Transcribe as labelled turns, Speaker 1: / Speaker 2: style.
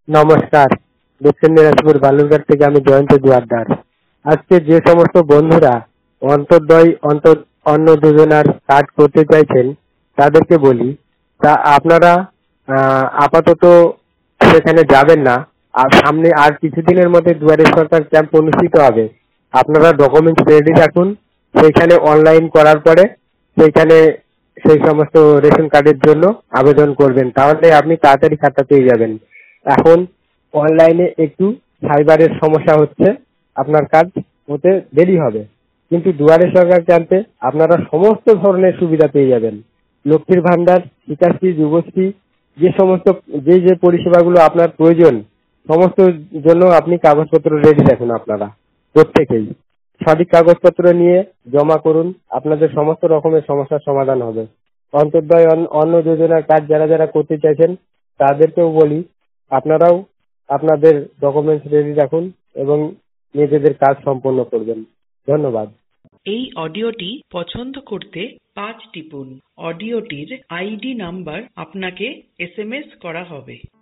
Speaker 1: নমস্কার, দক্ষিণ দিনাজপুর বালুরঘাট থেকে আমি জয়ন্ত জোয়ারদার। আজকে যে সমস্ত বন্ধুরা অন্তর্দয় অন্ন যোজনার কাজ করতে চাইছেন তাদেরকে বলি, তা আপনারা আপাতত সেখানে যাবেন না। আর সামনে আর কিছুদিনের মধ্যে দুয়ারে সরকার ক্যাম্প অনুষ্ঠিত হবে। আপনারা ডকুমেন্টস রেডি রাখুন। সেইখানে অনলাইন করার পরে সেইখানে সেই সমস্ত রেশন কার্ডের জন্য আবেদন করবেন, তাহলে আপনি তাড়াতাড়ি কার্ডটা পেয়ে যাবেন। এখন অনলাইনে একটু সাইবারের সমস্যা হচ্ছে, আপনার কাজ হতে দেরি হবে, কিন্তু দুয়ারে সরকার ক্যাম্পে আপনারা সমস্ত ধরনের সুবিধা পেয়ে যাবেন। লক্ষ্মীর ভান্ডার, শিক্ষাশ্রী, যুবশ্রী, যে পরিষেবাগুলো আপনার প্রয়োজন সমস্ত জন্য আপনি কাগজপত্র রেডি রাখুন। আপনারা প্রত্যেকেই সঠিক কাগজপত্র নিয়ে জমা করুন, আপনাদের সমস্ত রকমের সমস্যার সমাধান হবে। অন্তর্দয় অন্ন যোজনার কাজ যারা যারা করতে চাইছেন তাদেরকেও বলি, আপনারাও আপনাদের ডকুমেন্টস রেডি রাখুন এবং নিজেদের কাজ সম্পন্ন করবেন। ধন্যবাদ।
Speaker 2: এই অডিওটি পছন্দ করতে 5 টিপুন। অডিওটির আইডি নাম্বার আপনাকে SMS করা হবে।